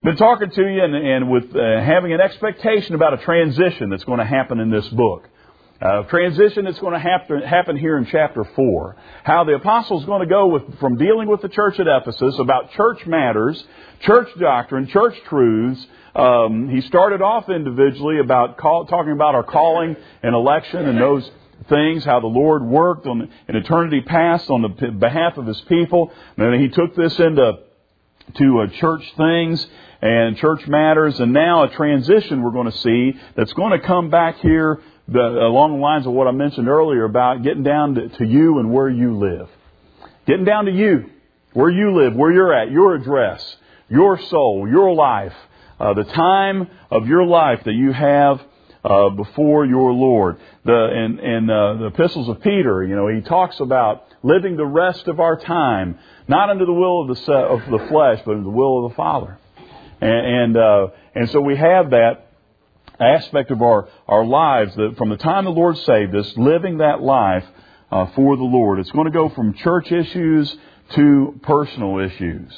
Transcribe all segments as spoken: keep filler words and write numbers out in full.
Been talking to you and, and with uh, having an expectation about a transition that's going to happen in this book. Uh, transition that's going to happen, happen here in chapter four. How the apostle's going to go with, from dealing with the church at Ephesus about church matters, church doctrine, church truths. Um, he started off individually about call, talking about our calling and election and those things, how the Lord worked on in eternity past on the behalf of His people. And then he took this into to uh, church things and church matters, and now a transition we're going to see that's going to come back here the, along the lines of what I mentioned earlier about getting down to, to you and where you live. Getting down to you, where you live, where you're at, your address, your soul, your life, uh, the time of your life that you have uh, before your Lord. The in, in uh, the epistles of Peter, you know, he talks about living the rest of our time, not under the will of the of the flesh, but under the will of the Father. And and, uh, and so we have that aspect of our, our lives that from the time the Lord saved us, living that life uh, for the Lord. It's going to go from church issues to personal issues.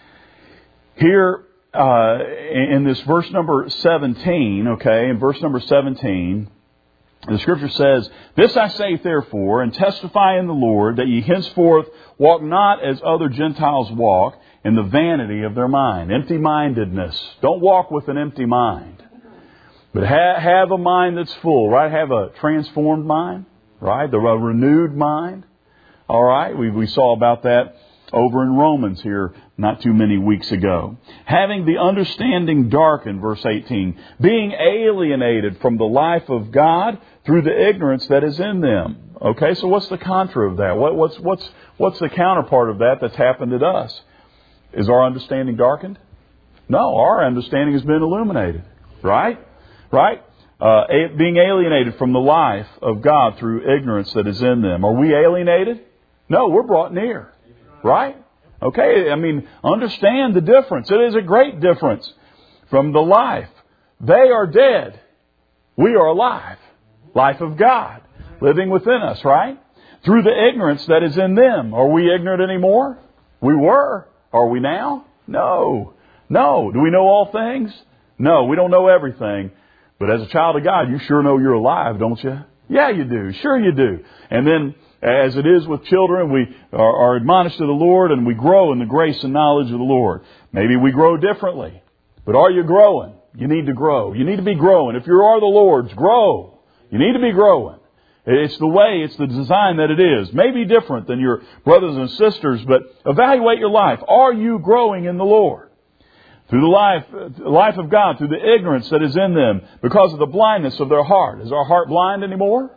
Here uh, in this verse number seventeen, okay, in verse number seventeen, the Scripture says, "This I say therefore, and testify in the Lord, that ye henceforth walk not as other Gentiles walk, in the vanity of their mind." Empty-mindedness. Don't walk with an empty mind. But ha- have a mind that's full, right? Have a transformed mind, right? The a renewed mind. All right? We, we saw about that over in Romans here not too many weeks ago. Having the understanding darkened, verse eighteen. Being alienated from the life of God through the ignorance that is in them. Okay, so what's the contra of that? What, what's, what's, what's the counterpart of that that's happened to us? Is our understanding darkened? No, our understanding has been illuminated. Right? Right? Uh, being alienated from the life of God through ignorance that is in them. Are we alienated? No, we're brought near. Right? Okay, I mean, understand the difference. It is a great difference from the life. They are dead. We are alive. Life of God living within us, right? Through the ignorance that is in them. Are we ignorant anymore? We were. Are we now? No. No. Do we know all things? No, we don't know everything. But as a child of God, you sure know you're alive, don't you? Yeah, you do. Sure you do. And then, as it is with children, we are, are admonished to the Lord and we grow in the grace and knowledge of the Lord. Maybe we grow differently. But are you growing? You need to grow. You need to be growing. If you are the Lord's, grow. You need to be growing. It's the way, it's the design that it is. Maybe different than your brothers and sisters, but evaluate your life. Are you growing in the Lord? Through the life, life of God, through the ignorance that is in them, because of the blindness of their heart. Is our heart blind anymore?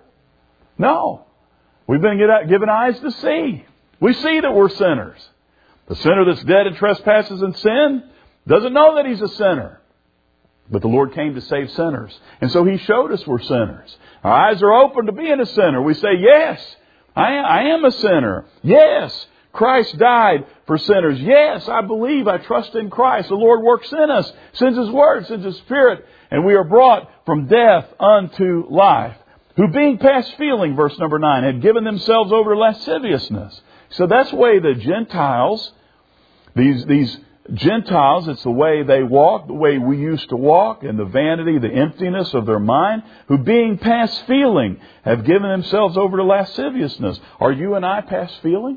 No. We've been given eyes to see. We see that we're sinners. The sinner that's dead in trespasses and sin doesn't know that he's a sinner. But the Lord came to save sinners. And so He showed us we're sinners. Our eyes are open to being a sinner. We say, yes, I am, I am a sinner. Yes, Christ died for sinners. Yes, I believe, I trust in Christ. The Lord works in us, sends His Word, sends His Spirit, and we are brought from death unto life. Who being past feeling, verse number nine, had given themselves over to lasciviousness. So that's the way the Gentiles, these these Gentiles, it's the way they walk, the way we used to walk, in the vanity, the emptiness of their mind, who being past feeling have given themselves over to lasciviousness. Are you and I past feeling?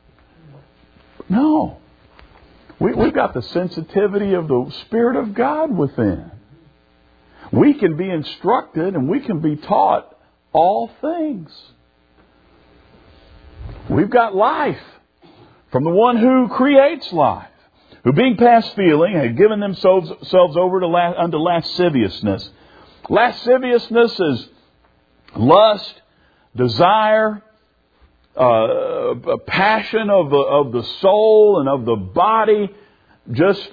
No. We, we've got the sensitivity of the Spirit of God within. We can be instructed and we can be taught all things. We've got life from the one who creates life. Who being past feeling had given themselves, themselves over to la, unto lasciviousness. Lasciviousness is lust, desire, uh, a passion of the, of the soul and of the body, just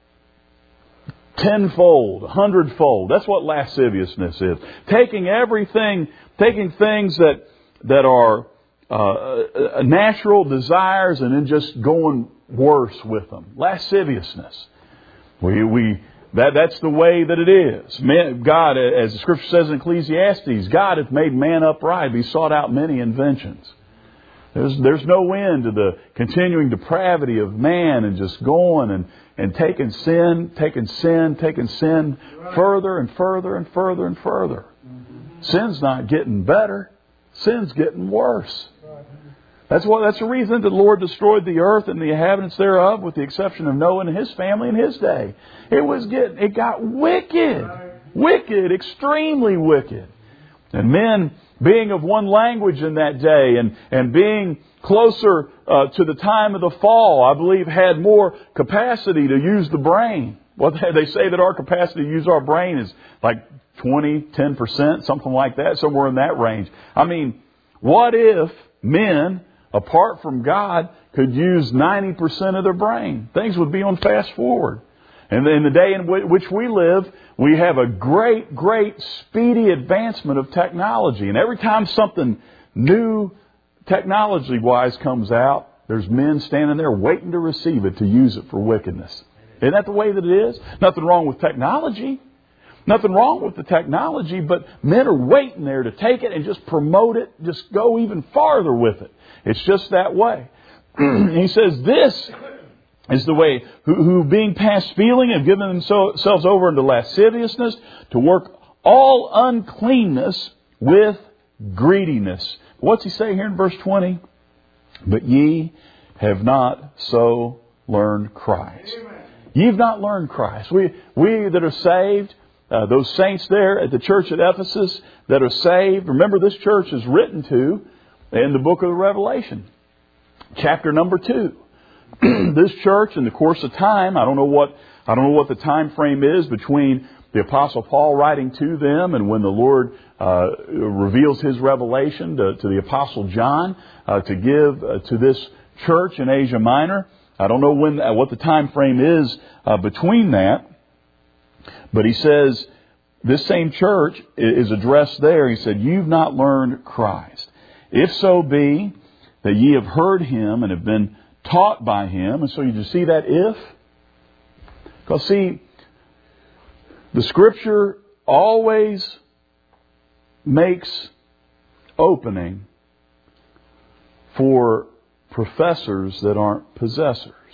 tenfold, hundredfold. That's what lasciviousness is. Taking everything, taking things that that are uh, natural desires and then just going worse with them. Lasciviousness. We we that that's the way that it is. Man, God, as the Scripture says in Ecclesiastes, God hath made man upright. He sought out many inventions. There's there's no end to the continuing depravity of man and just going and and taking sin, taking sin, taking sin further and further and further and further. Sin's not getting better. Sin's getting worse. That's what. That's the reason the Lord destroyed the earth and the inhabitants thereof, with the exception of Noah and his family in his day. It was getting, it got wicked, wicked, extremely wicked, and men being of one language in that day, and and being closer uh, to the time of the fall, I believe, had more capacity to use the brain. What well, they say that our capacity to use our brain is like twenty, ten percent, something like that, somewhere in that range. I mean, what if men, apart from God, could use ninety percent of their brain? Things would be on fast forward. And in the day in which we live, we have a great, great, speedy advancement of technology. And every time something new technology-wise comes out, there's men standing there waiting to receive it, to use it for wickedness. Isn't that the way that it is? Nothing wrong with technology. Nothing wrong with the technology, but men are waiting there to take it and just promote it, just go even farther with it. It's just that way. He says this is the way, who, who being past feeling have given themselves over into lasciviousness, to work all uncleanness with greediness. What's he say here in verse twenty? But ye have not so learned Christ. Ye have not learned Christ. We, we that are saved, Uh, those saints there at the church at Ephesus that are saved. Remember, this church is written to in the book of the Revelation, chapter number two. This church, in the course of time, I don't know what I don't know what the time frame is between the Apostle Paul writing to them and when the Lord uh, reveals His revelation to, to the Apostle John uh, to give uh, to this church in Asia Minor. I don't know when uh, what the time frame is uh, between that. But he says, this same church is addressed there. He said, you've not learned Christ. If so be that ye have heard Him and have been taught by Him. And so you just see that if. Because see, the Scripture always makes opening for professors that aren't possessors.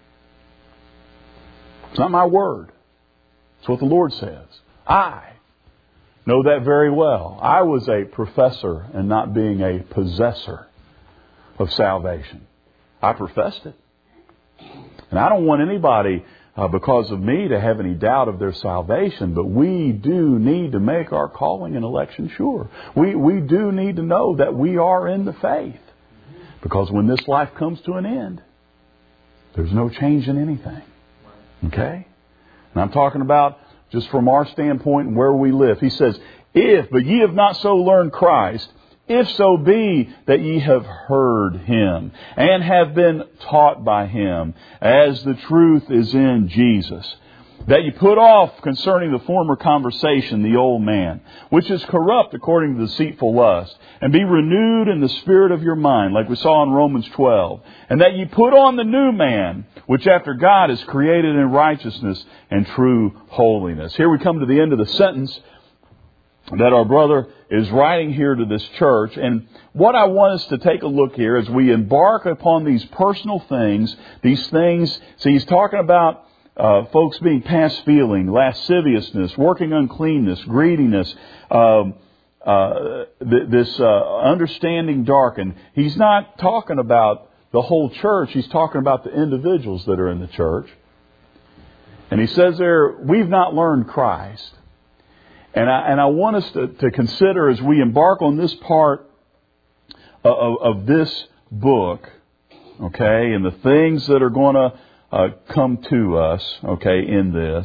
It's not my word. It's what the Lord says. I know that very well. I was a professor and not being a possessor of salvation. I professed it. And I don't want anybody, uh, because of me, to have any doubt of their salvation. But we do need to make our calling and election sure. We, we do need to know that we are in the faith. Because when this life comes to an end, there's no change in anything. Okay? And I'm talking about just from our standpoint and where we live. He says, if, but ye have not so learned Christ, if so be that ye have heard Him and have been taught by Him, as the truth is in Jesus, that ye put off concerning the former conversation the old man, which is corrupt according to deceitful lust, and be renewed in the spirit of your mind, like we saw in Romans twelve, and that ye put on the new man, which after God is created in righteousness and true holiness. Here we come to the end of the sentence that our brother is writing here to this church. And what I want us to take a look here as we embark upon these personal things, these things, see, he's talking about Uh, folks being past feeling, lasciviousness, working uncleanness, greediness, um, uh, th- this uh, understanding darkened. He's not talking about the whole church. He's talking about the individuals that are in the church. And he says there, we've not learned Christ. And I, and I want us to, to consider as we embark on this part of, of this book, okay, and the things that are going to Uh, come to us, okay, in this.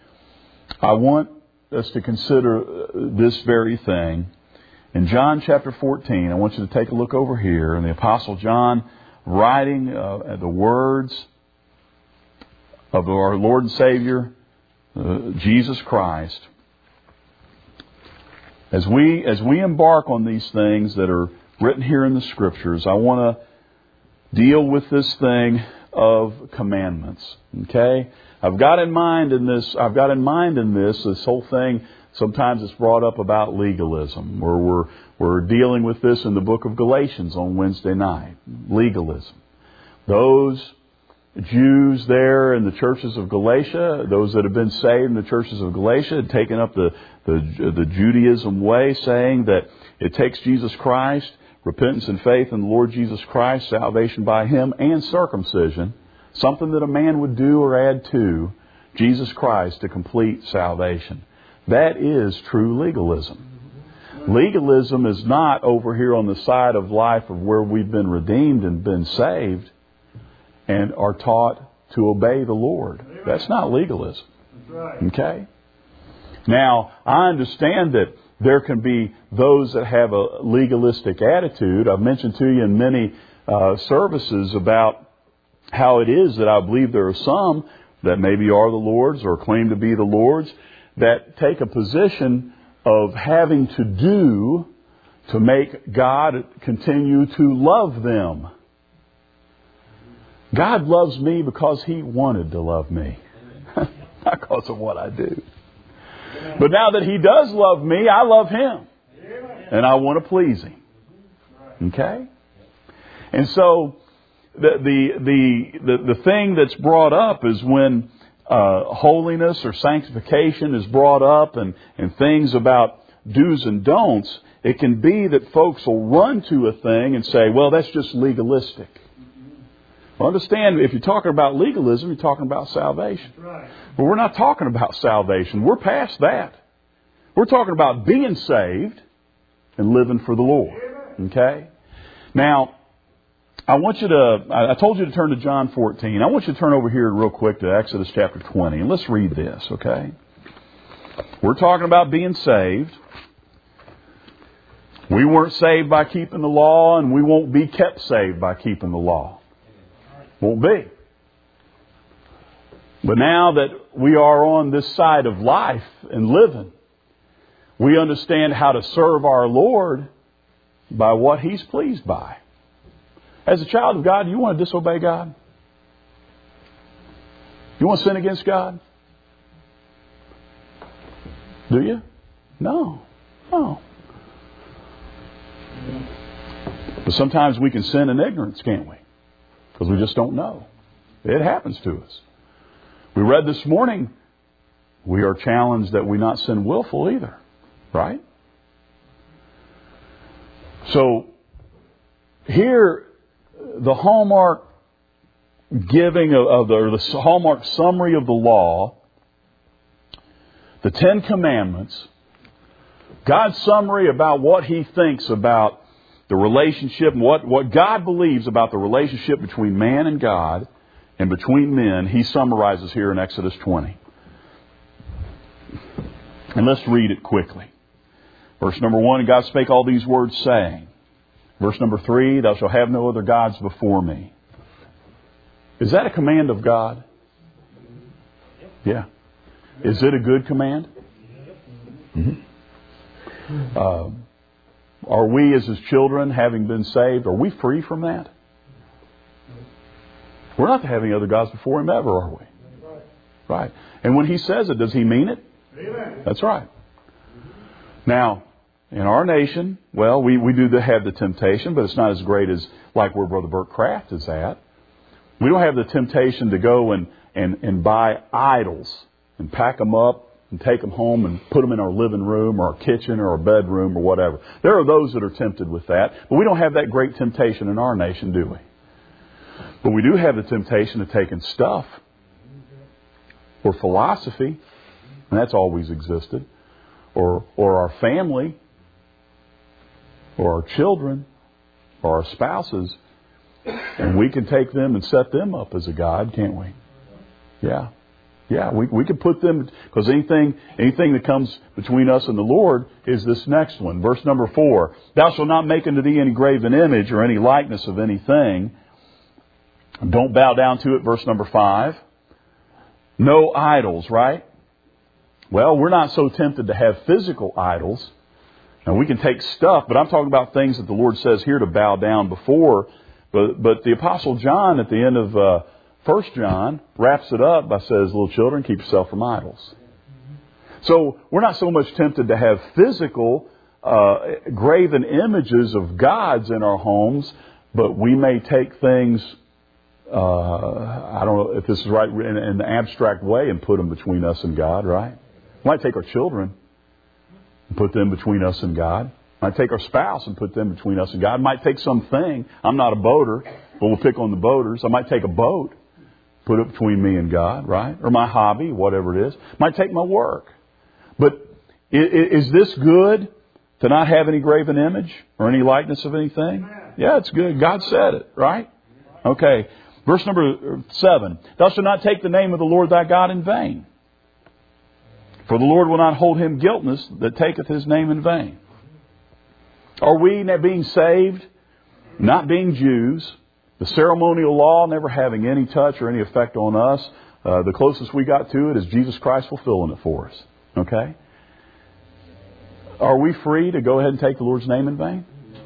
I want us to consider this very thing. In John chapter fourteen, I want you to take a look over here. And the Apostle John writing uh, the words of our Lord and Savior, uh, Jesus Christ. As we, as we embark on these things that are written here in the Scriptures, I want to deal with this thing of commandments. Okay? I've got in mind in this, I've got in mind in this, this whole thing, sometimes it's brought up about legalism, where we're, we're dealing with this in the book of Galatians on Wednesday night. Legalism. Those Jews there in the churches of Galatia, those that have been saved in the churches of Galatia, had taken up the, the, the Judaism way, saying that it takes Jesus Christ, repentance and faith in the Lord Jesus Christ, salvation by Him, and circumcision, something that a man would do or add to Jesus Christ to complete salvation. That is true legalism. Legalism is not over here on the side of life of where we've been redeemed and been saved and are taught to obey the Lord. That's not legalism. Okay? Now, I understand that there can be those that have a legalistic attitude. I've mentioned to you in many uh, services about how it is that I believe there are some that maybe are the Lord's or claim to be the Lord's that take a position of having to do to make God continue to love them. God loves me because He wanted to love me. Not because of what I do. But now that He does love me, I love Him. And I want to please Him. Okay? And so the the the the, the thing that's brought up is when uh, holiness or sanctification is brought up and, and things about do's and don'ts, it can be that folks will run to a thing and say, well, that's just legalistic. Well, understand, if you're talking about legalism, you're talking about salvation. Right. But we're not talking about salvation. We're past that. We're talking about being saved and living for the Lord. Okay? Now, I want you to, I told you to turn to John fourteen. I want you to turn over here real quick to Exodus chapter twenty. And let's read this, okay? We're talking about being saved. We weren't saved by keeping the law, and we won't be kept saved by keeping the law. Won't be. But now that we are on this side of life and living, we understand how to serve our Lord by what He's pleased by. As a child of God, you want to disobey God? You want to sin against God? Do you? No. No. But sometimes we can sin in ignorance, can't we? Because we just don't know. It happens to us. We read this morning, we are challenged that we not sin willful either. Right? So, here, the hallmark giving of, of the, or the hallmark summary of the law, the Ten Commandments, God's summary about what He thinks about the relationship, what, what God believes about the relationship between man and God and between men, He summarizes here in Exodus twenty. And let's read it quickly. Verse number one, and God spake all these words, saying. Verse number three, thou shalt have no other gods before me. Is that a command of God? Yeah. Is it a good command? Mm-hmm. Uh, are we as His children, having been saved, are we free from that? We're not to have any other gods before Him ever, are we? Right. And when He says it, does He mean it? Amen. That's right. Now, in our nation, well, we, we do have the temptation, but it's not as great as like where Brother Burt Craft is at. We don't have the temptation to go and, and, and buy idols and pack them up and take them home and put them in our living room or our kitchen or our bedroom or whatever. There are those that are tempted with that, but we don't have that great temptation in our nation, do we? But we do have the temptation of taking stuff or philosophy, and that's always existed, or or our family, or our children, or our spouses, and we can take them and set them up as a god, can't we? Yeah. Yeah, we we can put them, because anything anything that comes between us and the Lord is this next one. Verse number four. Thou shalt not make unto thee any graven image or any likeness of anything. Don't bow down to it. Verse number five. No idols, right? Well, we're not so tempted to have physical idols. Now, we can take stuff, but I'm talking about things that the Lord says here to bow down before. But but the Apostle John at the end of uh, First John wraps it up by says, little children, keep yourself from idols. So we're not so much tempted to have physical uh, graven images of gods in our homes, but we may take things uh, I don't know if this is right in, in the abstract way, and put them between us and God, right? We might take our children and put them between us and God. We might take our spouse and put them between us and God. I might take something. I'm not a boater, but we'll pick on the boaters. I might take a boat, put it between me and God, right? Or my hobby, whatever it is. I might take my work. But is this good to not have any graven image or any likeness of anything? Yeah, it's good. God said it, right? Okay. Verse number seven. Thou shalt not take the name of the Lord thy God in vain. For the Lord will not hold him guiltless that taketh his name in vain. Are we being saved, not being Jews, the ceremonial law never having any touch or any effect on us? Uh, the closest we got to it is Jesus Christ fulfilling it for us. Okay? Are we free to go ahead and take the Lord's name in vain?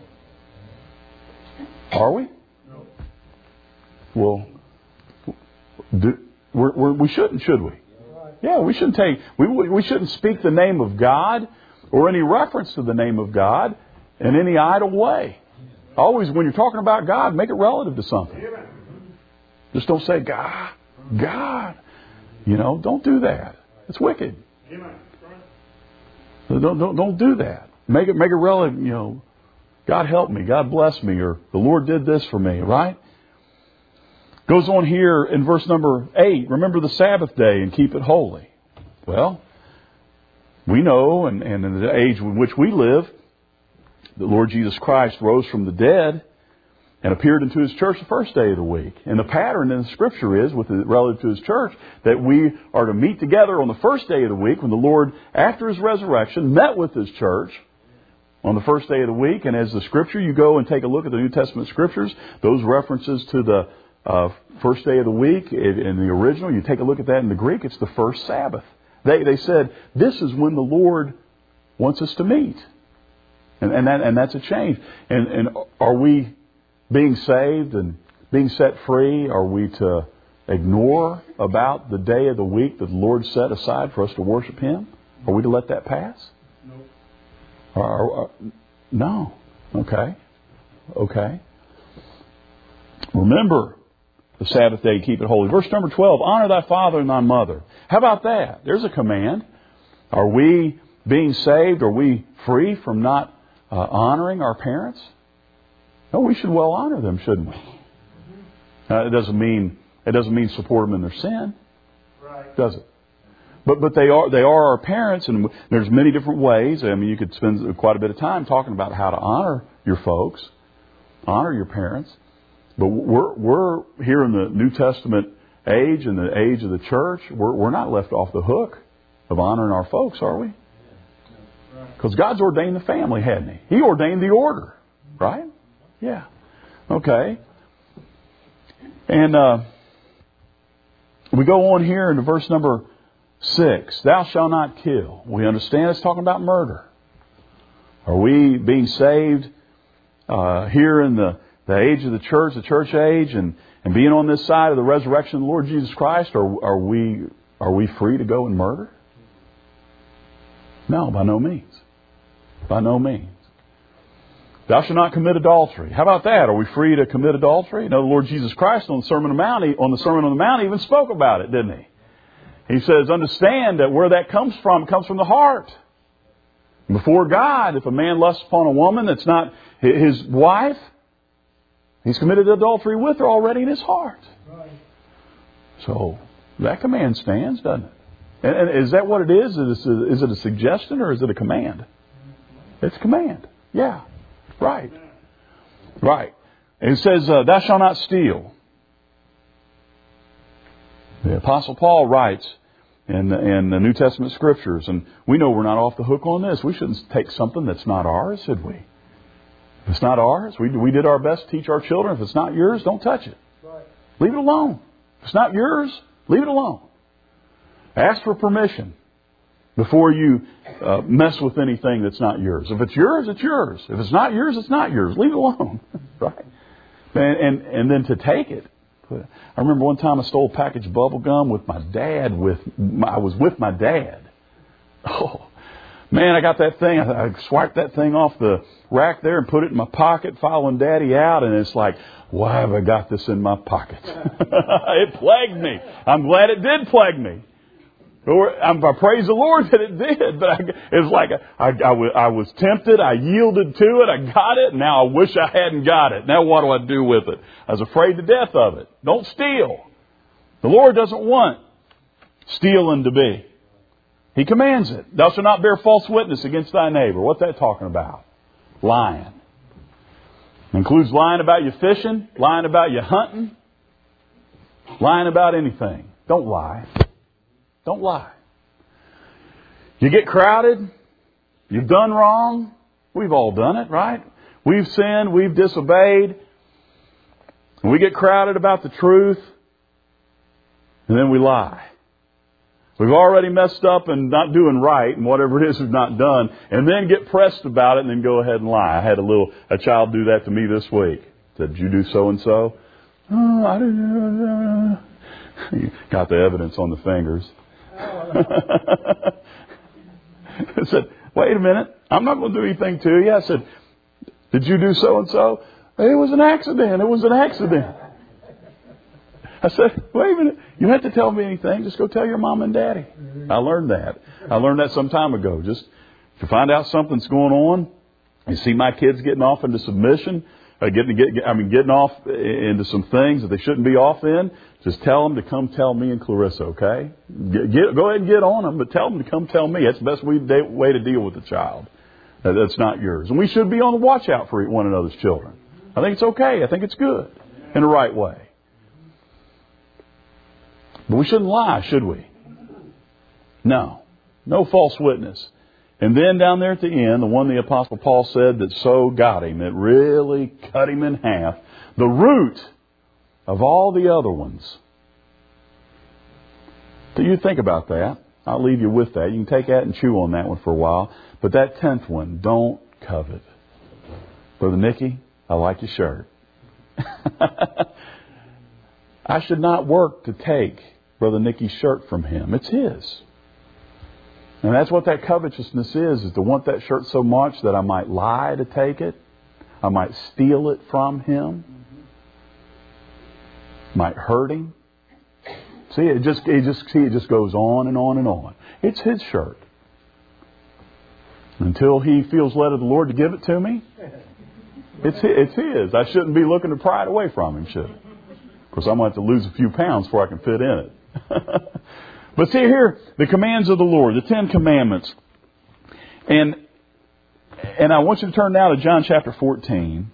Are we? No. Well, do, we're, we're, we shouldn't, should we? Yeah, we shouldn't take. We we shouldn't speak the name of God or any reference to the name of God in any idle way. Always, when you're talking about God, make it relative to something. Just don't say God, God. You know, don't do that. It's wicked. Don't don't don't do that. Make it make it relative. You know, God help me, God bless me, or the Lord did this for me. Right? Goes on here in verse number eight. Remember the Sabbath day and keep it holy. Well, we know, and, and in the age in which we live, the Lord Jesus Christ rose from the dead and appeared into His church the first day of the week. And the pattern in the Scripture is, with the, relative to His church, that we are to meet together on the first day of the week when the Lord, after His resurrection, met with His church on the first day of the week. And as the Scripture, you go and take a look at the New Testament Scriptures, those references to the uh, first day of the week in the original, you take a look at that in the Greek, it's the first Sabbath. They they said, this is when the Lord wants us to meet. And and, that, and that's a change. And, and are we being saved and being set free? Are we to ignore about the day of the week that the Lord set aside for us to worship Him? Are we to let that pass? No. Or, or, or, no. Okay. Okay. Remember the Sabbath day, keep it holy. Verse number twelve, honor thy father and thy mother. How about that? There's a command. Are we being saved? Are we free from not uh, honoring our parents? No, we should well honor them, shouldn't we? Uh, it doesn't mean it doesn't mean support them in their sin, right? Does it? But but they are they are our parents, and there's many different ways. I mean, you could spend quite a bit of time talking about how to honor your folks, honor your parents. But we're we're here in the New Testament age, in the age of the church. We're we're not left off the hook of honoring our folks, are we? Because God's ordained the family, hadn't He? He ordained the order, right? Yeah. Okay. And uh, we go on here into verse number six. Thou shalt not kill. We understand it's talking about murder. Are we being saved uh, here in the, the age of the church, the church age, and, and being on this side of the resurrection of the Lord Jesus Christ? Are, are we are we free to go and murder? No, by no means. By no means. Thou shalt not commit adultery. How about that? Are we free to commit adultery? No, the Lord Jesus Christ on the Sermon on the Mount, on the Sermon on the Mount, even spoke about it, didn't He? He says, understand that where that comes from, it comes from the heart. Before God, if a man lusts upon a woman that's not his wife, he's committed adultery with her already in his heart. Right. So that command stands, doesn't it? And, and is that what it is? Is it, a, is it a suggestion or is it a command? It's a command. Yeah. Right. Right. And it says, uh, thou shalt not steal. The Apostle Paul writes in the, in the New Testament Scriptures, and we know we're not off the hook on this. We shouldn't take something that's not ours, should we? If it's not ours, we, we did our best to teach our children. If it's not yours, don't touch it. Right. Leave it alone. If it's not yours, leave it alone. Ask for permission before you uh, mess with anything that's not yours. If it's yours, it's yours. If it's not yours, it's not yours. Leave it alone. Right? And, and and then to take it. I remember one time I stole a package of bubble gum with my dad. With my, I was with my dad. Oh, Man, I got that thing. I, I swiped that thing off the rack there and put it in my pocket, following Daddy out. And it's like, why have I got this in my pocket? It plagued me. I'm glad it did plague me. I praise the Lord that it did. But I, it was like I, I, I was tempted. I yielded to it. I got it. Now I wish I hadn't got it. Now what do I do with it? I was afraid to death of it. Don't steal. The Lord doesn't want stealing to be. He commands it. Thou shalt not bear false witness against thy neighbor. What's that talking about? Lying. It includes lying about you fishing, lying about you hunting, lying about anything. Don't lie. Don't lie. You get crowded. You've done wrong. We've all done it, right? We've sinned. We've disobeyed. And we get crowded about the truth. And then we lie. We've already messed up and not doing right and whatever it is we've not done, and then get pressed about it and then go ahead and lie. I had a little a child do that to me this week. Said, "Did you do so and so?" "Oh, I didn't." Got the evidence on the fingers. I said, "Wait a minute. I'm not going to do anything to you." I said, "Did you do so and so?" "It was an accident. It was an accident." I said, "Wait a minute. You don't have to tell me anything. Just go tell your mom and daddy." I learned that. I learned that some time ago. Just if you find out something's going on, you see my kids getting off into submission, uh, getting get, I mean getting off into some things that they shouldn't be off in, just tell them to come tell me and Clarissa. Okay, get, get, go ahead and get on them, but tell them to come tell me. That's the best way, way to deal with the child. Uh, that's not yours, and we should be on the watch out for one another's children. I think it's okay. I think it's good in the right way. But we shouldn't lie, should we? No. No false witness. And then down there at the end, the one the Apostle Paul said that so got him, it really cut him in half. The root of all the other ones. So you think about that. I'll leave you with that. You can take that and chew on that one for a while. But that tenth one, don't covet. Brother Nicky, I like your shirt. I should not work to take Brother Nicky's shirt from him. It's his. And that's what that covetousness is, is to want that shirt so much that I might lie to take it. I might steal it from him. Might hurt him. See, it just, it just, see, it just goes on and on and on. It's his shirt. Until he feels led of the Lord to give it to me, it's his. It's his. I shouldn't be looking to pry it away from him, should I? Of course, I'm going to have to lose a few pounds before I can fit in it. But see here, the commands of the Lord, the Ten Commandments. And and I want you to turn now to John chapter fourteen.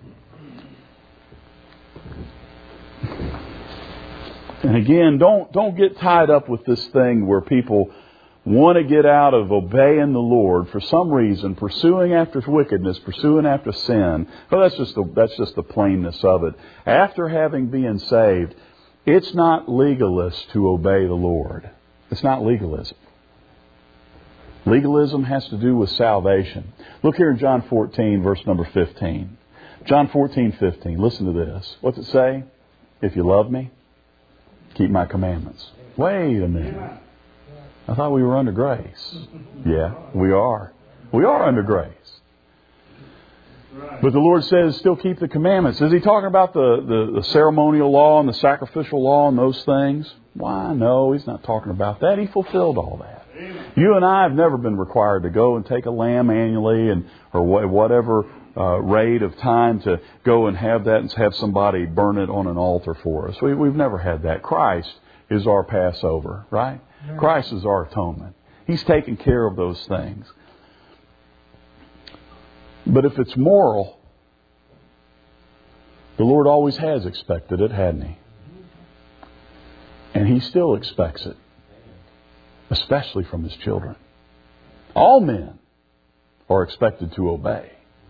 And again, don't don't get tied up with this thing where people want to get out of obeying the Lord for some reason, pursuing after wickedness, pursuing after sin. Well, that's just the, that's just the plainness of it. After having been saved, it's not legalist to obey the Lord. It's not legalism. Legalism has to do with salvation. Look here in John fourteen, verse number fifteen. John fourteen, fifteen. Listen to this. What's it say? If you love me, keep my commandments. Wait a minute. I thought we were under grace. Yeah, we are. We are under grace. But the Lord says, still keep the commandments. Is He talking about the, the, the ceremonial law and the sacrificial law and those things? Why, no, He's not talking about that. He fulfilled all that. You and I have never been required to go and take a lamb annually and or whatever uh, rate of time to go and have that and have somebody burn it on an altar for us. We, we've never had that. Christ is our Passover, right? Christ is our atonement. He's taken care of those things. But if it's moral, the Lord always has expected it, hadn't He? And He still expects it, especially from His children. All men are expected to obey.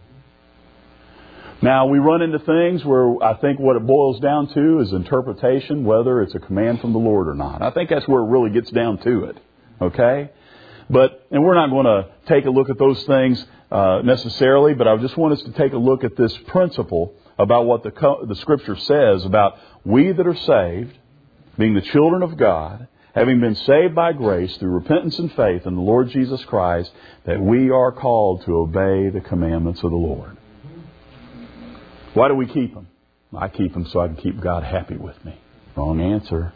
Now, we run into things where I think what it boils down to is interpretation, whether it's a command from the Lord or not. I think that's where it really gets down to it. Okay? But, and we're not going to take a look at those things uh, necessarily, but I just want us to take a look at this principle about what the, the Scripture says about we that are saved, being the children of God, having been saved by grace through repentance and faith in the Lord Jesus Christ, that we are called to obey the commandments of the Lord. Why do we keep them? I keep them so I can keep God happy with me. Wrong answer.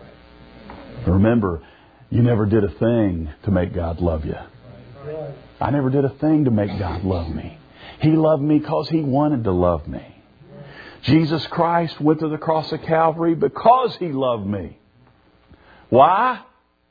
Remember, you never did a thing to make God love you. I never did a thing to make God love me. He loved me because He wanted to love me. Jesus Christ went to the cross of Calvary because He loved me. Why?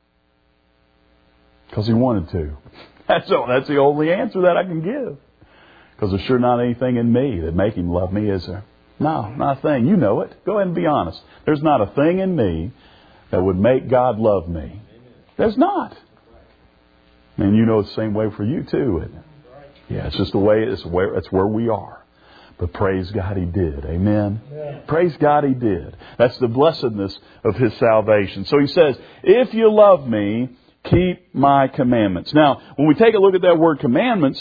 Because He wanted to. That's all, that's the only answer that I can give. Because there's sure not anything in me that make Him love me, is there? No, not a thing. You know it. Go ahead and be honest. There's not a thing in me that would make God love me. There's not. And you know it's the same way for you too, isn't it? Yeah, it's just the way it's where it's where we are. But praise God He did. Amen. Yeah. Praise God He did. That's the blessedness of His salvation. So He says, if you love me, keep my commandments. Now, when we take a look at that word commandments,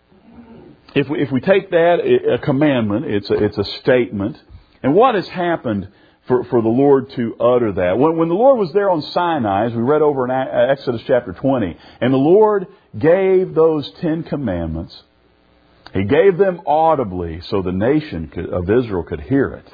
if we, if we take that, a commandment, it's a, it's a statement. And what has happened for, for the Lord to utter that? When, when the Lord was there on Sinai, as we read over in Exodus chapter twenty, and the Lord gave those Ten Commandments, He gave them audibly so the nation could, of Israel could hear it.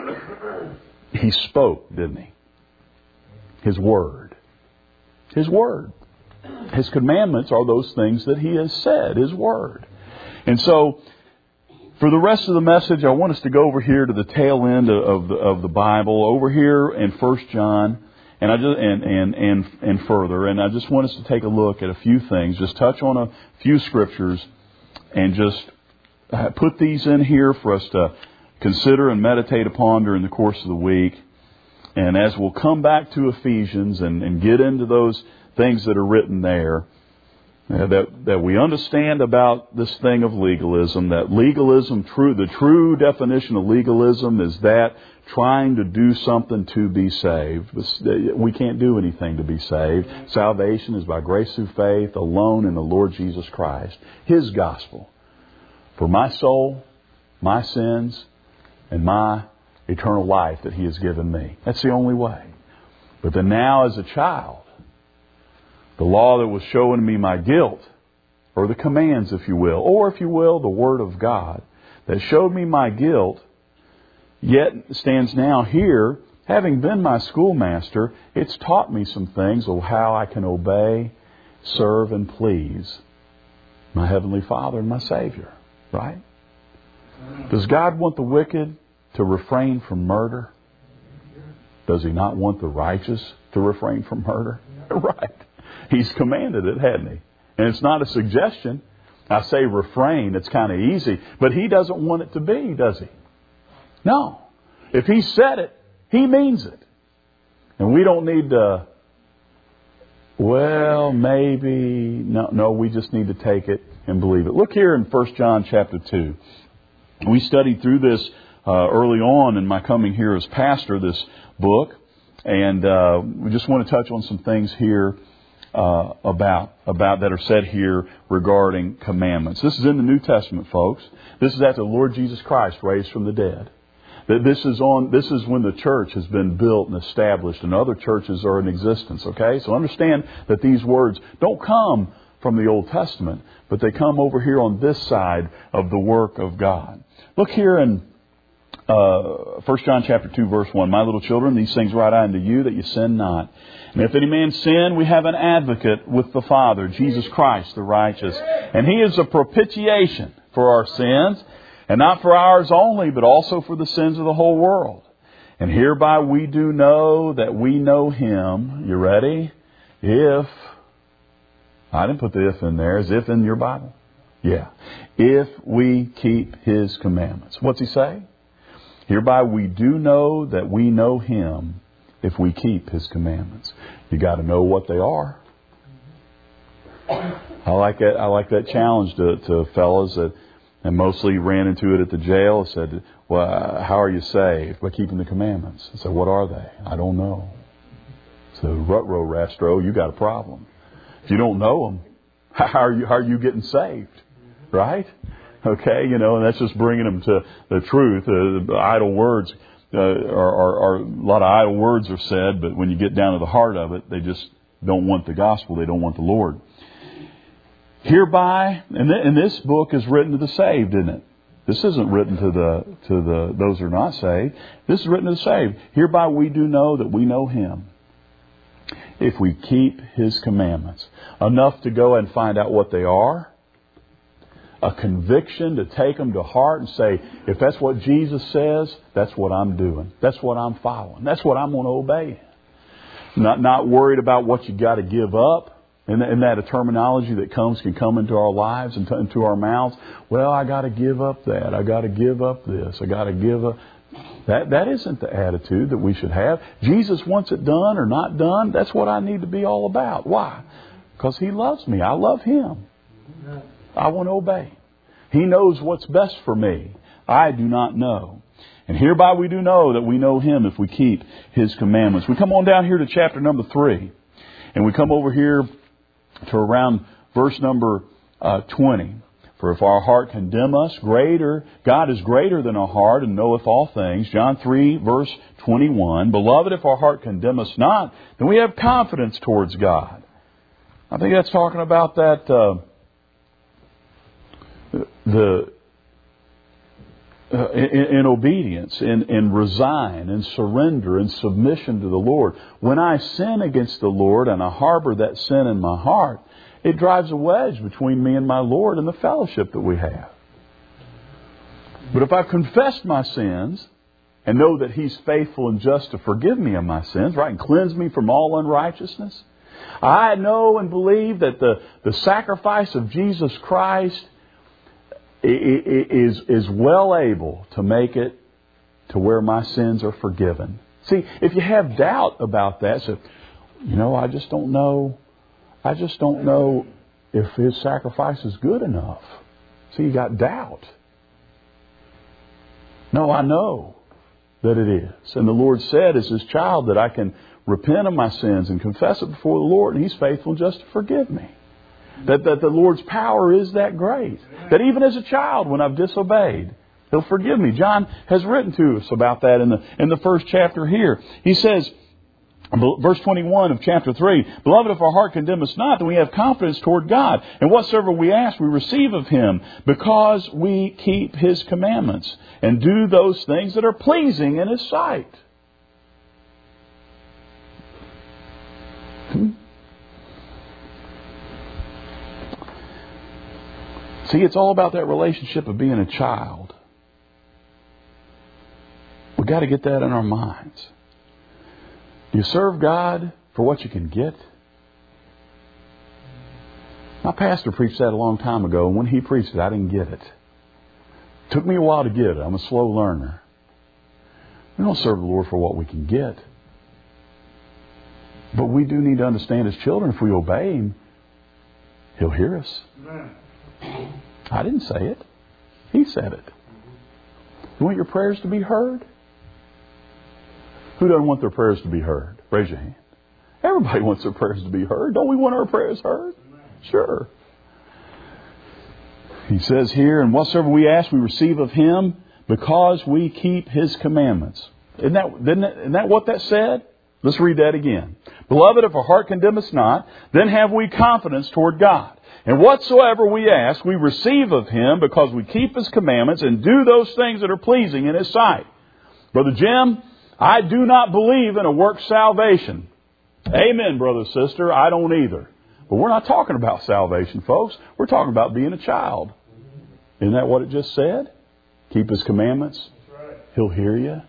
He spoke, didn't He? His Word. His Word. His commandments are those things that He has said, His Word. And so, for the rest of the message, I want us to go over here to the tail end of the, of the Bible, over here in First John, and I just and, and and and further. And I just want us to take a look at a few things, just touch on a few scriptures, and just put these in here for us to consider and meditate upon during the course of the week. And as we'll come back to Ephesians and, and get into those things that are written there, uh, that that we understand about this thing of legalism, that legalism, true, the true definition of legalism is that trying to do something to be saved. We can't do anything to be saved. Salvation is by grace through faith alone in the Lord Jesus Christ. His gospel. For my soul, my sins, and my eternal life that He has given me. That's the only way. But then now as a child, the law that was showing me my guilt, or the commands, if you will, or if you will, the Word of God, that showed me my guilt, yet stands now here, having been my schoolmaster, it's taught me some things of how I can obey, serve, and please my Heavenly Father and my Savior. Right? Does God want the wicked to refrain from murder? Does He not want the righteous to refrain from murder? Right. He's commanded it, hadn't He? And it's not a suggestion. I say refrain, it's kind of easy. But He doesn't want it to be, does He? No. If He said it, He means it. And we don't need to, well, maybe, no, no, we just need to take it and believe it. Look here in First John chapter two. We studied through this uh, early on in my coming here as pastor, this book. And uh, we just want to touch on some things here uh, about about that are said here regarding commandments. This is in the New Testament, folks. This is after the Lord Jesus Christ raised from the dead. That this is on. This is when the church has been built and established, and other churches are in existence. Okay, so understand that these words don't come from the Old Testament, but they come over here on this side of the work of God. Look here in uh, First John chapter two, verse one. My little children, these things write I unto you, that you sin not. And if any man sin, we have an advocate with the Father, Jesus Christ the righteous. And He is a propitiation for our sins, and not for ours only, but also for the sins of the whole world. And hereby we do know that we know Him. You ready? If, I didn't put the if in there. Is if in your Bible? Yeah. If we keep His commandments. What's He say? Hereby we do know that we know Him if we keep His commandments. You got to know what they are. I like that. I like that challenge to, to fellas that, and mostly ran into it at the jail. Said, "Well, how are you saved? By keeping the commandments." I said, "What are they?" "I don't know." So, rut-row, rastro, you got a problem. If you don't know them, how are you? How are you getting saved? Right? Okay, you know, and that's just bringing them to the truth. Uh, the idle words uh, are, are, are a lot of idle words are said, but when you get down to the heart of it, they just don't want the gospel. They don't want the Lord. Hereby, and, th- and this book is written to the saved, isn't it? This isn't written to the to the those who are not saved. This is written to the saved. Hereby we do know that we know Him, if we keep His commandments. Enough to go and find out what they are. A conviction to take them to heart and say, if that's what Jesus says, that's what I'm doing. That's what I'm following. That's what I'm going to obey. Not not worried about what you got to give up. And, and that a terminology that comes can come into our lives and into our mouths. Well, I got to give up that. I got to give up this. I got to give up. That that isn't the attitude that we should have. Jesus wants it done or not done. That's what I need to be all about. Why? Because He loves me. I love Him. I want to obey. He knows what's best for me. I do not know. And hereby we do know that we know Him if we keep His commandments. We come on down here to chapter number three. And we come over here to around verse number uh, twenty. For if our heart condemn us, greater, God is greater than our heart and knoweth all things. John three, verse twenty-one. Beloved, if our heart condemn us not, then we have confidence towards God. I think that's talking about that, uh, the, uh, in, in obedience, in, in resign, in surrender, in submission to the Lord. When I sin against the Lord and I harbor that sin in my heart, it drives a wedge between me and my Lord and the fellowship that we have. But if I've confessed my sins and know that He's faithful and just to forgive me of my sins, right, and cleanse me from all unrighteousness, I know and believe that the, the sacrifice of Jesus Christ is, is well able to make it to where my sins are forgiven. See, if you have doubt about that, so, you know, I just don't know. I just don't know if His sacrifice is good enough. See, you got doubt. No, I know that it is. And the Lord said as His child that I can repent of my sins and confess it before the Lord, and He's faithful and just to forgive me. That, that the Lord's power is that great. That even as a child, when I've disobeyed, He'll forgive me. John has written to us about that in the in the first chapter here. He says, verse twenty-one of chapter three, Beloved, if our heart condemn us not, then we have confidence toward God. And whatsoever we ask, we receive of Him, because we keep His commandments and do those things that are pleasing in His sight. Hmm? See, it's all about that relationship of being a child. We've got to get that in our minds. You serve God for what you can get. My pastor preached that a long time ago, and when he preached it, I didn't get it. It took me a while to get it. I'm a slow learner. We don't serve the Lord for what we can get. But we do need to understand as children, if we obey Him, He'll hear us. Amen. I didn't say it. He said it. You want your prayers to be heard? Who doesn't want their prayers to be heard? Raise your hand. Everybody wants their prayers to be heard. Don't we want our prayers heard? Sure. He says here, and whatsoever we ask, we receive of Him, because we keep His commandments. Isn't that, isn't that, isn't that what that said? Let's read that again. Beloved, if our heart condemn us not, then have we confidence toward God. And whatsoever we ask, we receive of Him, because we keep His commandments and do those things that are pleasing in His sight. Brother Jim, I do not believe in a works salvation. Amen, brother, sister. I don't either. But we're not talking about salvation, folks. We're talking about being a child. Isn't that what it just said? Keep His commandments. He'll hear you.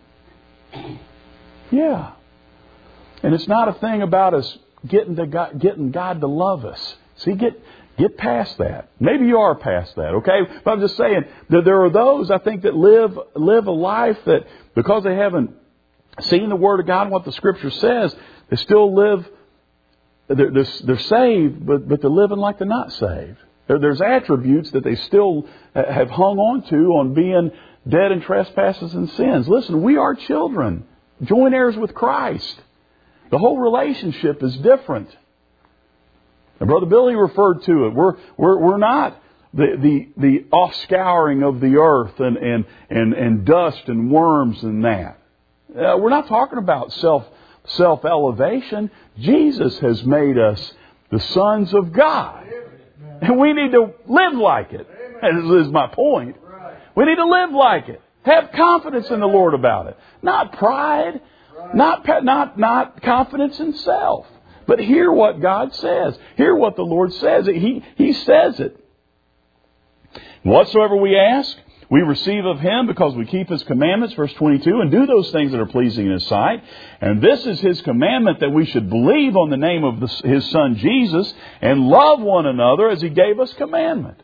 Yeah. And it's not a thing about us getting to God, getting God to love us. See, get get past that. Maybe you are past that, okay? But I'm just saying that there are those, I think, that live live a life that, because they haven't seen the Word of God and what the Scripture says, they still live, they're, they're, they're saved, but, but they're living like they're not saved. There, there's attributes that they still have hung on to on being dead in trespasses and sins. Listen, we are children, joint heirs with Christ. The whole relationship is different. And Brother Billy referred to it. We're we're we're not the the, the offscouring of the earth and, and, and, and dust and worms and that. Uh, we're not talking about self self-elevation. Jesus has made us the sons of God. And we need to live like it. This is my point. We need to live like it. Have confidence in the Lord about it. Not pride. Not, not, not confidence in self. But hear what God says. Hear what the Lord says. He, he says it. Whatsoever we ask, we receive of Him because we keep His commandments, verse twenty-two, and do those things that are pleasing in His sight. And this is His commandment, that we should believe on the name of the, His Son Jesus and love one another as He gave us commandment.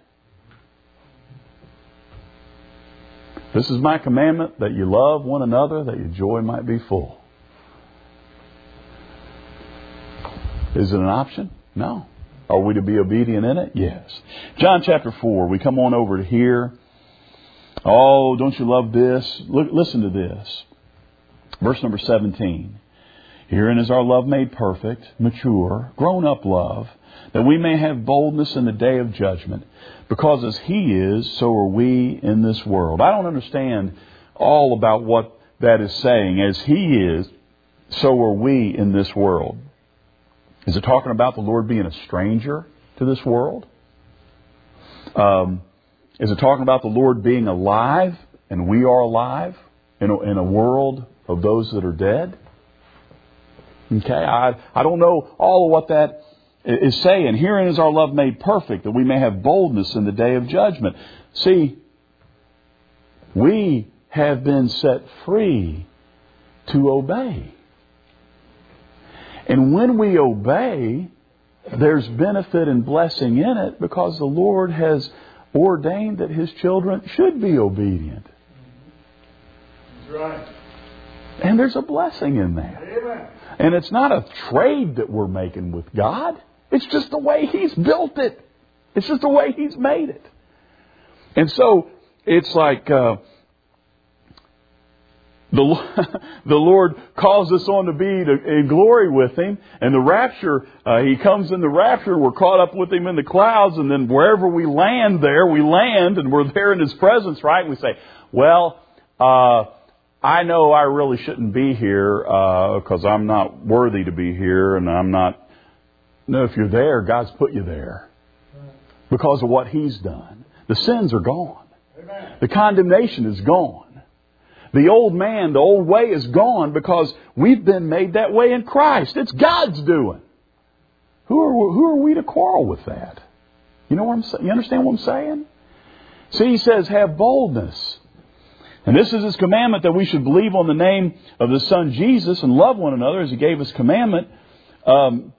This is my commandment, that you love one another, that your joy might be full. Is it an option? No. Are we to be obedient in it? Yes. John chapter four, we come on over to here. Oh, don't you love this? Look, listen to this. Verse number seventeen. Herein is our love made perfect, mature, grown up love, that we may have boldness in the day of judgment. Because as He is, so are we in this world. I don't understand all about what that is saying. As He is, so are we in this world. Is it talking about the Lord being a stranger to this world? Um, is it talking about the Lord being alive and we are alive in a, in a world of those that are dead? Okay, I, I don't know all of what that is saying. Herein is our love made perfect, that we may have boldness in the day of judgment. See, we have been set free to obey. And when we obey, there's benefit and blessing in it, because the Lord has ordained that His children should be obedient. That's right. And there's a blessing in that. Amen. And it's not a trade that we're making with God. It's just the way He's built it. It's just the way He's made it. And so it's like uh, the the Lord calls us on to be to, in glory with Him. And the rapture, uh, He comes in the rapture. We're caught up with Him in the clouds. And then wherever we land there, we land and we're there in His presence, right? And we say, well, uh, I know I really shouldn't be here because uh, I'm not worthy to be here, and I'm not. No, if you're there, God's put you there because of what He's done. The sins are gone. Amen. The condemnation is gone. The old man, the old way is gone because we've been made that way in Christ. It's God's doing. Who are who are we to quarrel with that? You know what I'm saying? You understand what I'm saying? See, He says, have boldness. And this is His commandment, that we should believe on the name of the Son Jesus and love one another as He gave us commandment. Um,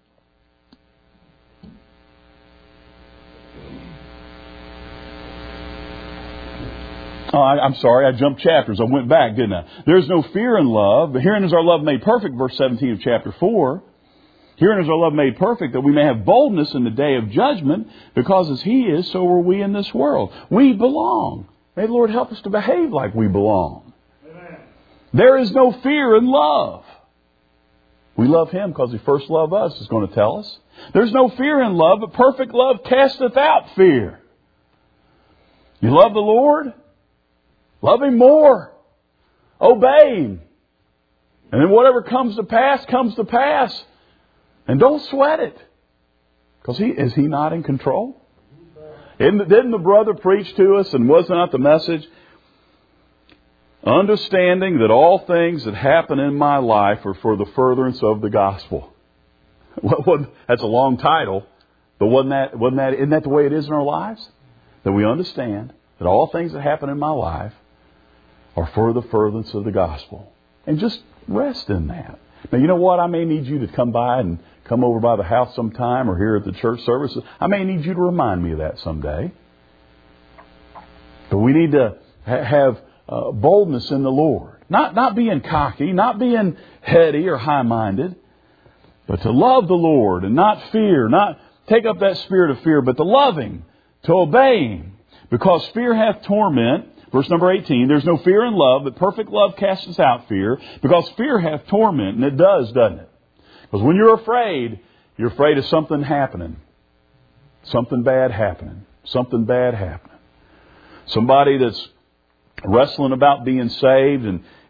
oh, I, I'm sorry, I jumped chapters. I went back, didn't I? There's no fear in love, but herein is our love made perfect, verse seventeen of chapter four. Herein is our love made perfect, that we may have boldness in the day of judgment, because as He is, so are we in this world. We belong. May the Lord help us to behave like we belong. Amen. There is no fear in love. We love Him because He first loved us, is going to tell us. There's no fear in love, but perfect love casteth out fear. You love the Lord? Love Him more. Obey Him. And then whatever comes to pass, comes to pass. And don't sweat it. Because he is He not in control? Didn't, didn't the brother preach to us, and was not the message? Understanding that all things that happen in my life are for the furtherance of the gospel. Well, that's a long title, but wasn't that, wasn't that, isn't that the way it is in our lives? That we understand that all things that happen in my life are for the furtherance of the gospel. And just rest in that. Now, you know what? I may need you to come by and come over by the house sometime, or here at the church services. I may need you to remind me of that someday. But we need to ha- have uh, boldness in the Lord. Not, not being cocky, not being heady or high-minded, but to love the Lord and not fear, not take up that spirit of fear, but to love Him, to obey Him. Because fear hath torment. Verse number eighteen, there's no fear in love, but perfect love casteth out fear, because fear hath torment, and it does, doesn't it? Because when you're afraid, you're afraid of something happening. Something bad happening. Something bad happening. Somebody that's wrestling about being saved, and,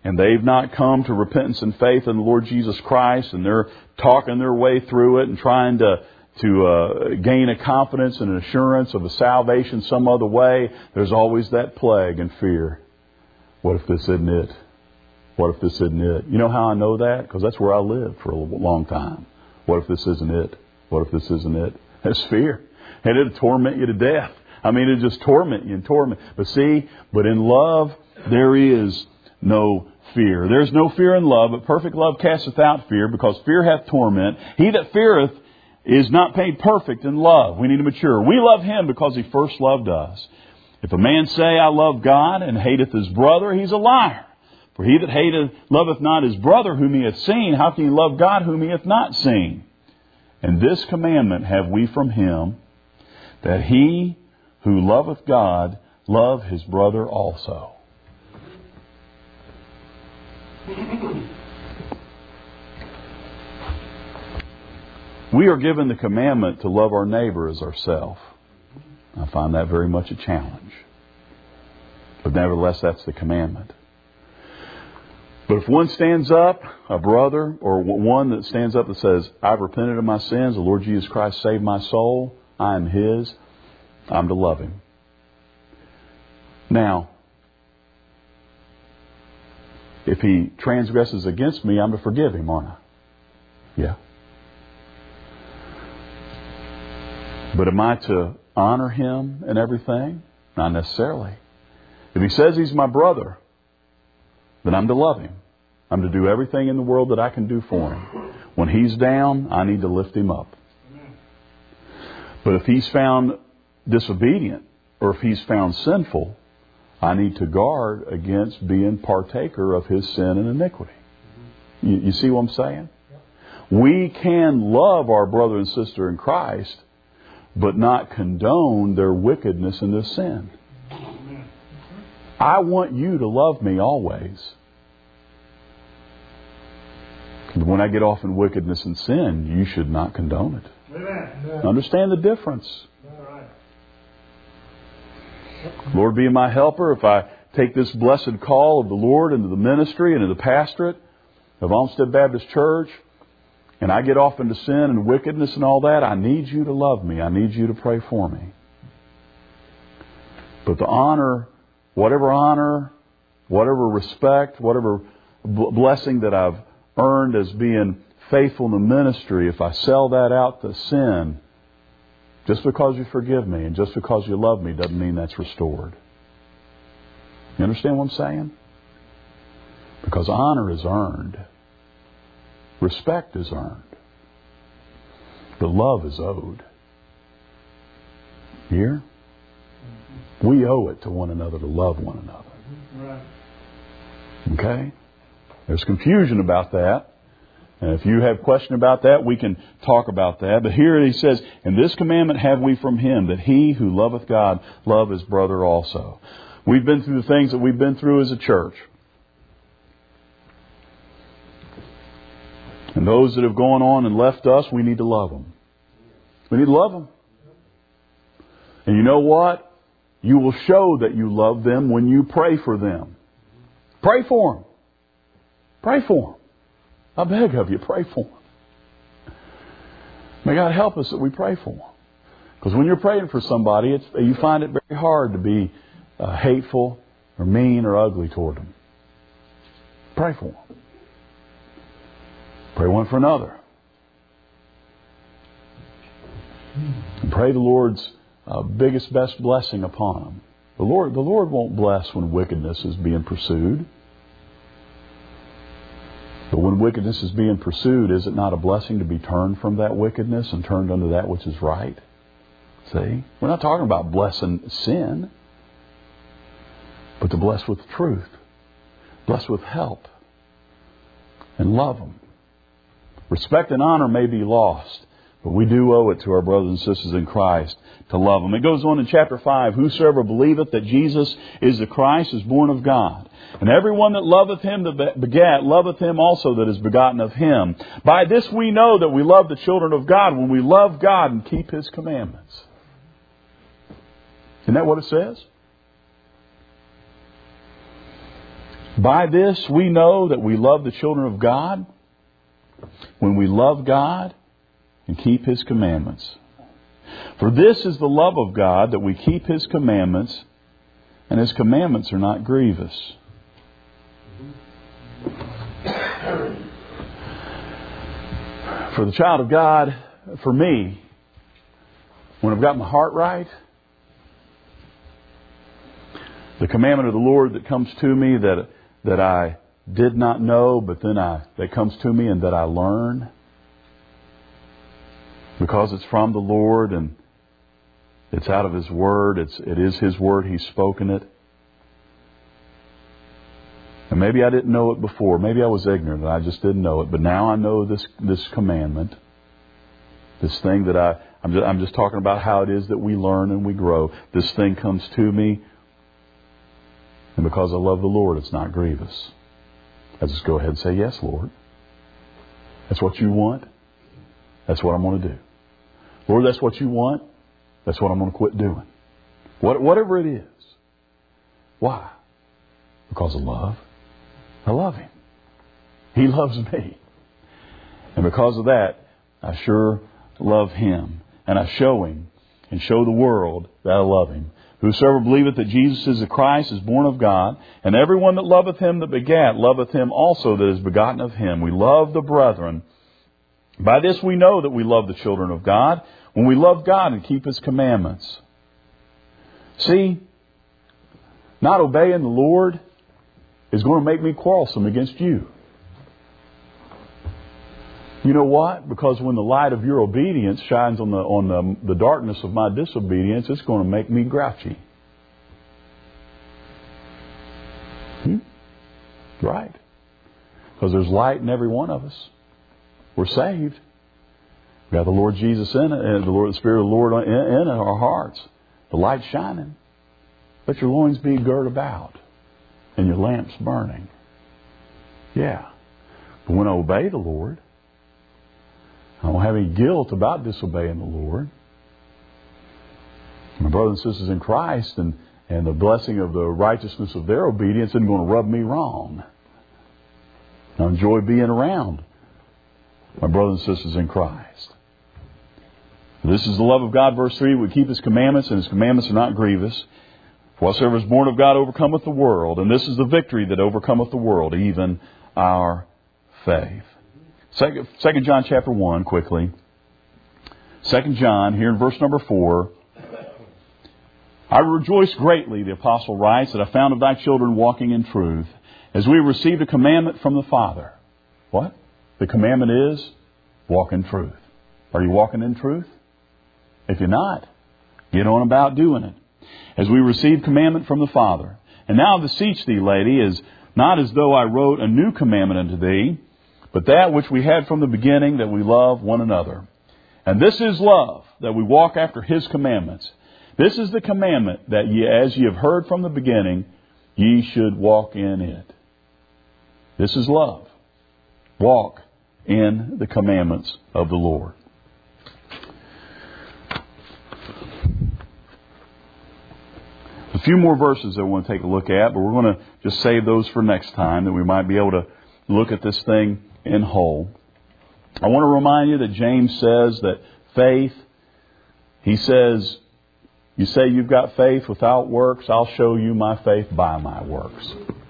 and they've not come to repentance and faith in the Lord Jesus Christ, and they're talking their way through it and trying to to uh, gain a confidence and an assurance of a salvation some other way, there's always that plague and fear. What if this isn't it? What if this isn't it? You know how I know that? Because that's where I lived for a long time. What if this isn't it? What if this isn't it? That's fear. And it'll torment you to death. I mean, it'll just torment you and torment. But see, but in love, there is no fear. There's no fear in love, but perfect love casteth out fear, because fear hath torment. He that feareth is not made perfect in love. We need to mature. We love Him because He first loved us. If a man say, I love God, and hateth his brother, he's a liar. For he that hateth, loveth not his brother whom he hath seen, how can he love God whom he hath not seen? And this commandment have we from Him, that he who loveth God love his brother also. We are given the commandment to love our neighbor as ourselves. I find that very much a challenge. But nevertheless, that's the commandment. But if one stands up, a brother, or one that stands up and says, I've repented of my sins, the Lord Jesus Christ saved my soul, I am His, I'm to love him. Now, if he transgresses against me, I'm to forgive him, aren't I? Yeah. But am I to honor him and everything? Not necessarily. If he says he's my brother, then I'm to love him. I'm to do everything in the world that I can do for him. When he's down, I need to lift him up. But if he's found disobedient, or if he's found sinful, I need to guard against being partaker of his sin and iniquity. You, you see what I'm saying? We can love our brother and sister in Christ, but not condone their wickedness and their sin. I want you to love me always. When I get off in wickedness and sin, you should not condone it. Amen. Understand the difference. Right. Lord, be my helper if I take this blessed call of the Lord into the ministry and into the pastorate of Olmsted Baptist Church, and I get off into sin and wickedness and all that. I need you to love me. I need you to pray for me. But the honor, whatever honor, whatever respect, whatever blessing that I've earned as being faithful in the ministry, if I sell that out to sin, just because you forgive me and just because you love me doesn't mean that's restored. You understand what I'm saying? Because honor is earned. Respect is earned. But love is owed. Here? We owe it to one another to love one another. Okay? There's confusion about that. And if you have a question about that, we can talk about that. But here he says, and this commandment have we from him, that he who loveth God love his brother also. We've been through the things that we've been through as a church. And those that have gone on and left us, we need to love them. We need to love them. And you know what? You will show that you love them when you pray for them. Pray for them. Pray for them. I beg of you, pray for them. May God help us that we pray for them. Because when you're praying for somebody, it's, you find it very hard to be uh, hateful or mean or ugly toward them. Pray for them. Pray one for another. And pray the Lord's uh, biggest, best blessing upon them. The Lord, the Lord won't bless when wickedness is being pursued. But when wickedness is being pursued, is it not a blessing to be turned from that wickedness and turned unto that which is right? See? We're not talking about blessing sin, but to bless with truth. Bless with help. And love them. Respect and honor may be lost, but we do owe it to our brothers and sisters in Christ to love them. It goes on in chapter five, whosoever believeth that Jesus is the Christ is born of God. And everyone that loveth him that begat, loveth him also that is begotten of him. By this we know that we love the children of God, when we love God and keep his commandments. Isn't that what it says? By this we know that we love the children of God, when we love God and keep His commandments. For this is the love of God, that we keep His commandments, and His commandments are not grievous. For the child of God, for me, when I've got my heart right, the commandment of the Lord that comes to me that that I did not know, but then I that comes to me and that I learn, because it's from the Lord and it's out of His Word. It's it is His Word. He's spoken it. And maybe I didn't know it before. Maybe I was ignorant and I just didn't know it. But now I know this this commandment, this thing that I I'm just, I'm just talking about how it is that we learn and we grow. This thing comes to me, and because I love the Lord, it's not grievous. I just go ahead and say, yes, Lord. That's what you want. That's what I'm going to do. Lord, that's what you want. That's what I'm going to quit doing. What, whatever it is. Why? Because of love. I love Him. He loves me. And because of that, I sure love Him. And I show Him and show the world that I love Him. Whosoever believeth that Jesus is the Christ is born of God, and everyone that loveth Him that begat loveth Him also that is begotten of Him. We love the brethren. By this we know that we love the children of God, when we love God and keep His commandments. See, not obeying the Lord is going to make me quarrelsome against you. You know what? Because when the light of your obedience shines on the on the, the darkness of my disobedience, it's going to make me grouchy. Hmm? Right. Because there's light in every one of us. We're saved. We have the Lord Jesus in it, and the Lord, the Spirit of the Lord in, in our hearts. The light shining. Let your loins be girt about, and your lamps burning. Yeah. But when I obey the Lord, I don't have any guilt about disobeying the Lord. My brothers and sisters in Christ and, and the blessing of the righteousness of their obedience isn't going to rub me wrong. I enjoy being around my brothers and sisters in Christ. This is the love of God, verse three. We keep His commandments, and His commandments are not grievous. For whatsoever is born of God overcometh the world. And this is the victory that overcometh the world, even our faith. Second John chapter one, quickly. Second John, here in verse number four. I rejoice greatly, the apostle writes, that I found of thy children walking in truth, as we received a commandment from the Father. What? The commandment is, walk in truth. Are you walking in truth? If you're not, get on about doing it. As we received commandment from the Father. And now I beseech thee, lady, is not as though I wrote a new commandment unto thee, but that which we had from the beginning, that we love one another. And this is love, that we walk after His commandments. This is the commandment, that ye, as ye have heard from the beginning, ye should walk in it. This is love. Walk in the commandments of the Lord. A few more verses that I want to take a look at, but we're going to just save those for next time, that we might be able to look at this thing in whole. I want to remind you that James says that faith, he says, you say you've got faith without works, I'll show you my faith by my works.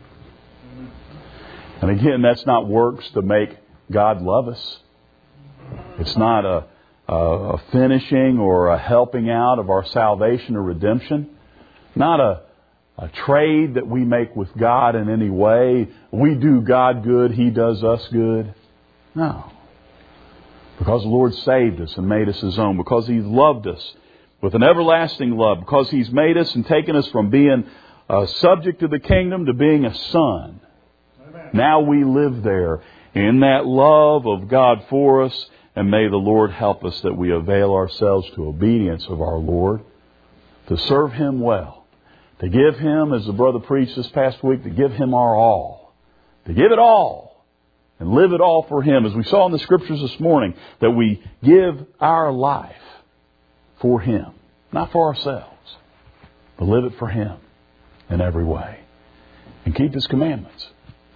And again, that's not works to make God love us. It's not a, a, a finishing or a helping out of our salvation or redemption. Not a, a trade that we make with God in any way. We do God good, He does us good. No. Because the Lord saved us and made us His own. Because He loved us with an everlasting love. Because He's made us and taken us from being a subject of the kingdom to being a son. Amen. Now we live there in that love of God for us. And may the Lord help us that we avail ourselves to obedience of our Lord. To serve Him well. To give Him, as the brother preached this past week, to give Him our all. To give it all. And live it all for Him. As we saw in the Scriptures this morning, that we give our life for Him. Not for ourselves. But live it for Him in every way. and keep His commandments.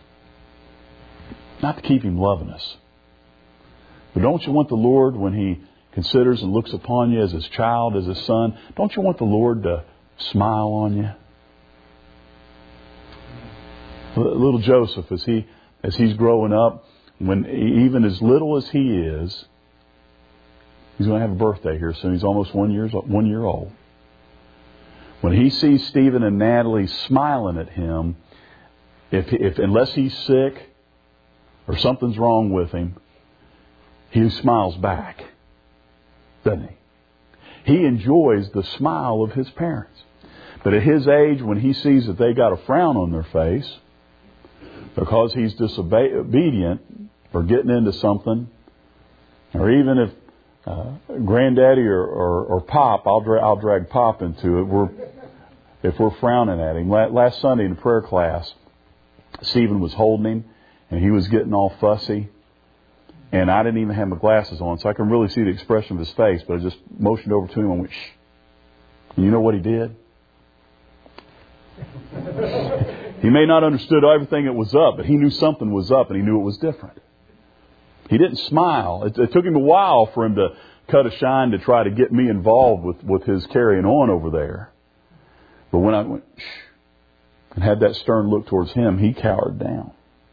Not to keep Him loving us. But don't you want the Lord, when He considers and looks upon you as His child, as His son, don't you want the Lord to smile on you? Little Joseph, as he as he's growing up, when even as little as he is, he's going to have a birthday here soon. He's almost one years one year old. When he sees Stephen and Natalie smiling at him, if if unless he's sick or something's wrong with him, he smiles back, doesn't he? He enjoys the smile of his parents. But at his age, when he sees that they got a frown on their face because he's disobedient or getting into something, or even if uh, Granddaddy or, or, or Pop, I'll, dra- I'll drag Pop into it, we're, if we're frowning at him. Last Sunday in prayer class, Stephen was holding him and he was getting all fussy. And I didn't even have my glasses on, so I can really see the expression of his face. But I just motioned over to him and went, shh. And you know what he did? He may not have understood everything that was up, but he knew something was up and he knew it was different. He didn't smile. It, it took him a while for him to cut a shine to try to get me involved with, with his carrying on over there. But when I went, shh, and had that stern look towards him, he cowered down.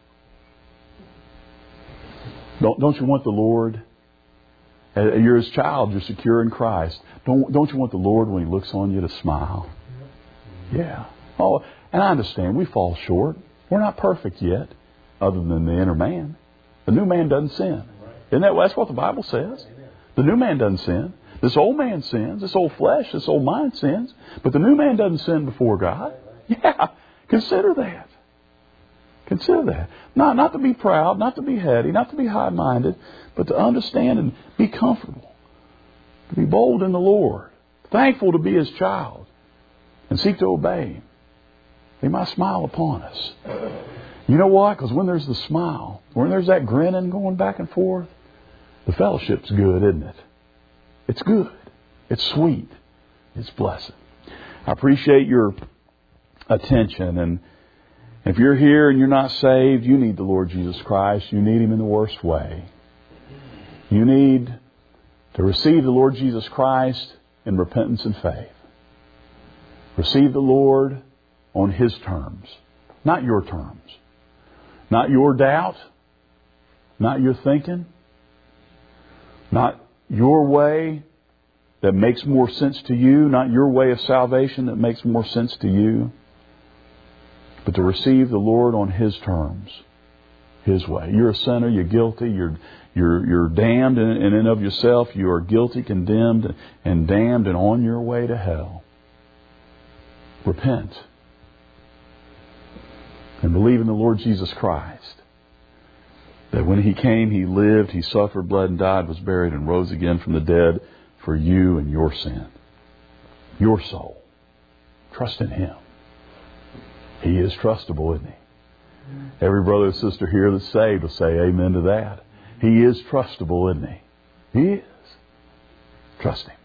Don't, don't you want the Lord? You're His child. You're secure in Christ. Don't, don't you want the Lord, when He looks on you, to smile? Yeah. Oh, and I understand we fall short. We're not perfect yet, other than the inner man. The new man doesn't sin. Isn't that that's what the Bible says? The new man doesn't sin. This old man sins. This old flesh, this old mind sins. But the new man doesn't sin before God. Yeah. Consider that. Consider that. Not, not to be proud, not to be heady, not to be high-minded, but to understand and be comfortable. To be bold in the Lord. Thankful to be His child. And seek to obey Him. He might smile upon us. You know why? Because when there's the smile, when there's that grinning going back and forth, the fellowship's good, isn't it? It's good. It's sweet. It's blessed. I appreciate your attention. And if you're here and you're not saved, you need the Lord Jesus Christ. You need Him in the worst way. You need to receive the Lord Jesus Christ in repentance and faith. Receive the Lord on His terms, not your terms. Not your doubt, not your thinking, not your way that makes more sense to you, not your way of salvation that makes more sense to you, but to receive the Lord on His terms, His way. You're a sinner, you're guilty, you're you're you're damned in, in and of yourself. You are guilty, condemned, and damned, and on your way to hell. Repent. And believe in the Lord Jesus Christ. That when He came, He lived, He suffered, bled, and died, was buried, and rose again from the dead for you and your sin. Your soul. Trust in Him. He is trustable, isn't He? Every brother and sister here that's saved will say amen to that. He is trustable, isn't He? He is. Trust Him.